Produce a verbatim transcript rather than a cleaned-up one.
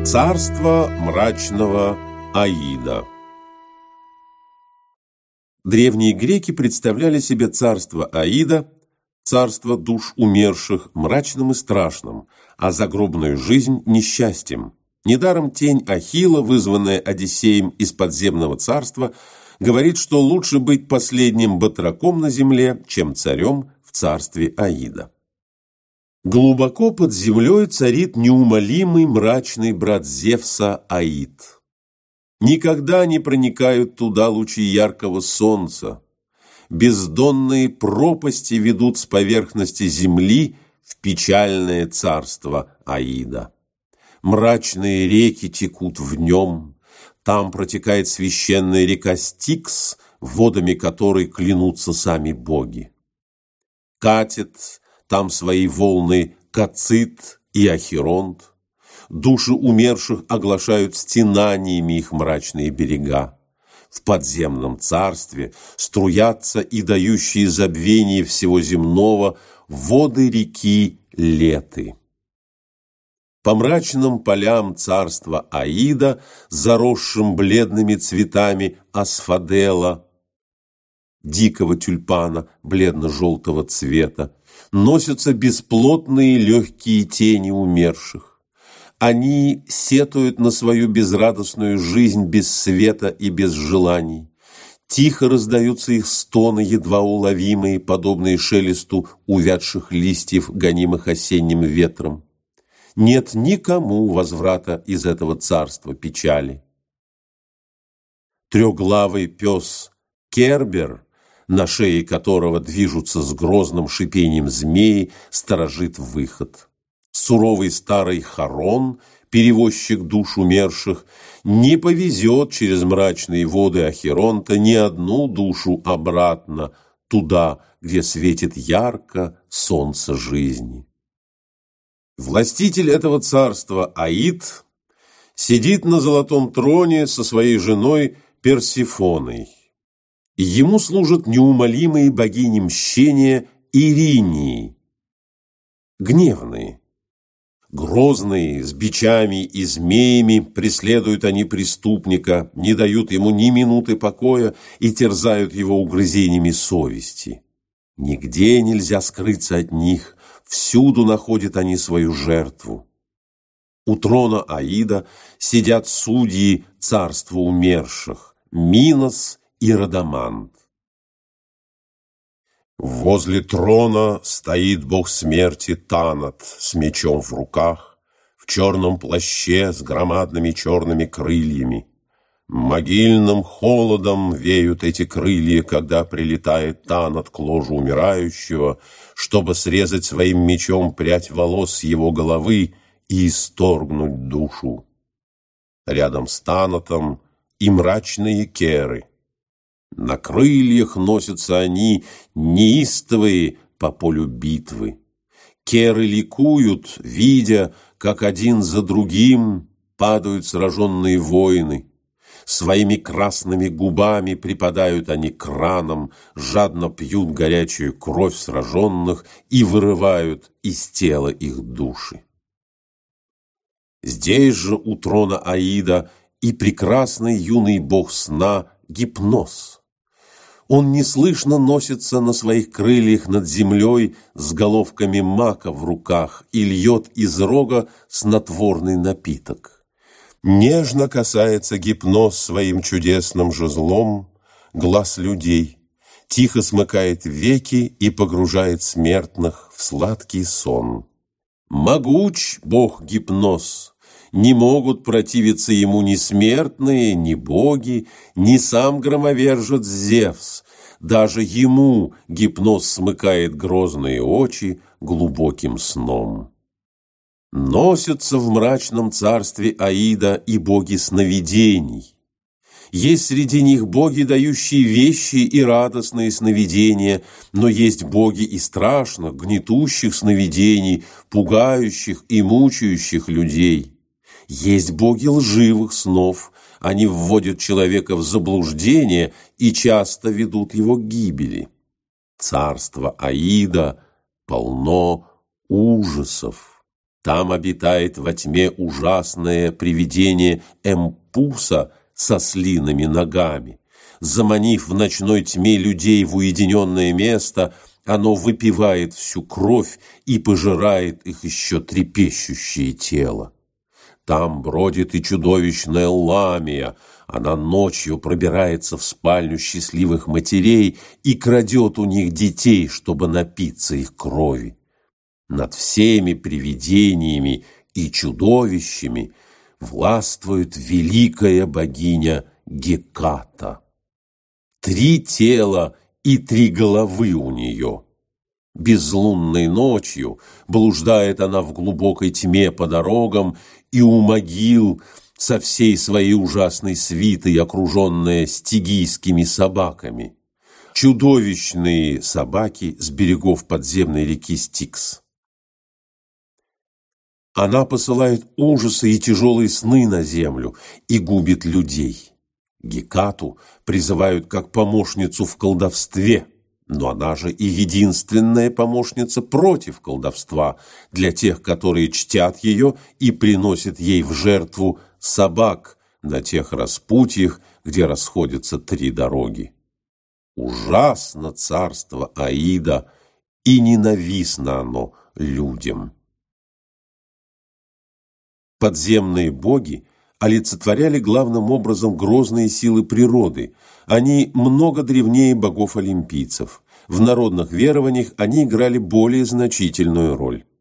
Царство мрачного Аида. Древние греки представляли себе царство Аида, царство душ умерших, мрачным и страшным, а загробную жизнь – несчастьем. Недаром тень Ахилла, вызванная Одиссеем из подземного царства, говорит, что лучше быть последним батраком на земле, чем царем в царстве Аида. Глубоко под землей царит неумолимый мрачный брат Зевса Аид. Никогда не проникают туда лучи яркого солнца. Бездонные пропасти ведут с поверхности земли в печальное царство Аида. Мрачные реки текут в нем. Там протекает священная река Стикс, водами которой клянутся сами боги. Катит там свои волны Кацит и Ахиронт. Души умерших оглашают стенаниями их мрачные берега. В подземном царстве струятся и дающие забвение всего земного воды реки Леты. По мрачным полям царства Аида, заросшим бледными цветами асфадела, дикого тюльпана бледно-желтого цвета, носятся бесплотные легкие тени умерших. Они сетуют на свою безрадостную жизнь без света и без желаний. Тихо раздаются их стоны, едва уловимые, подобные шелесту увядших листьев, гонимых осенним ветром. Нет никому возврата из этого царства печали. Трехглавый пес Кербер, на шее которого движутся с грозным шипением змеи, сторожит выход. Суровый старый Харон, перевозчик душ умерших, не повезет через мрачные воды Ахиронта ни одну душу обратно, туда, где светит ярко солнце жизни. Властитель этого царства Аид сидит на золотом троне со своей женой Персифоной. Ему служат неумолимые богини мщения Иринии, гневные. Грозные, с бичами и змеями преследуют они преступника, не дают ему ни минуты покоя и терзают его угрызениями совести. Нигде нельзя скрыться от них, всюду находят они свою жертву. У трона Аида сидят судьи царства умерших – Минос и Радамант. Возле трона стоит бог смерти Танат с мечом в руках, в черном плаще с громадными черными крыльями. Могильным холодом веют эти крылья, когда прилетает Танат к ложу умирающего, чтобы срезать своим мечом прядь волос с его головы и исторгнуть душу. Рядом с Танатом и мрачные керы. На крыльях носятся они, неистовые, по полю битвы. Керы ликуют, видя, как один за другим падают сраженные воины. Своими красными губами припадают они к ранам, жадно пьют горячую кровь сраженных и вырывают из тела их души. Здесь же у трона Аида и прекрасный юный бог сна Гипнос. Он неслышно носится на своих крыльях над землей с головками мака в руках и льет из рога снотворный напиток. Нежно касается Гипнос своим чудесным жезлом глаз людей, тихо смыкает веки и погружает смертных в сладкий сон. Могуч бог Гипнос, не могут противиться ему ни смертные, ни боги, ни сам громовержец Зевс. Даже ему Гипнос смыкает грозные очи глубоким сном. Носятся в мрачном царстве Аида и боги сновидений. Есть среди них боги, дающие вещи и радостные сновидения, но есть боги и страшных, гнетущих сновидений, пугающих и мучающих людей. Есть боги лживых снов, они вводят человека в заблуждение и часто ведут его к гибели. Царство Аида полно ужасов. Там обитает во тьме ужасное привидение Эмпуса со слиными ногами. Заманив в ночной тьме людей в уединенное место, оно выпивает всю кровь и пожирает их еще трепещущее тело. Там бродит и чудовищная Ламия. Она ночью пробирается в спальню счастливых матерей и крадет у них детей, чтобы напиться их крови. Над всеми привидениями и чудовищами властвует великая богиня Геката. Три тела и три головы у нее. Безлунной ночью блуждает она в глубокой тьме по дорогам и у могил со всей своей ужасной свитой, окруженная стигийскими собаками. Чудовищные собаки с берегов подземной реки Стикс. Она посылает ужасы и тяжелые сны на землю и губит людей. Гекату призывают как помощницу в колдовстве, но она же и единственная помощница против колдовства для тех, которые чтят ее и приносят ей в жертву собак на тех распутьях, где расходятся три дороги. Ужасно царство Аида, и ненавистно оно людям. Подземные боги олицетворяли главным образом грозные силы природы. Они много древнее богов-олимпийцев. В народных верованиях они играли более значительную роль.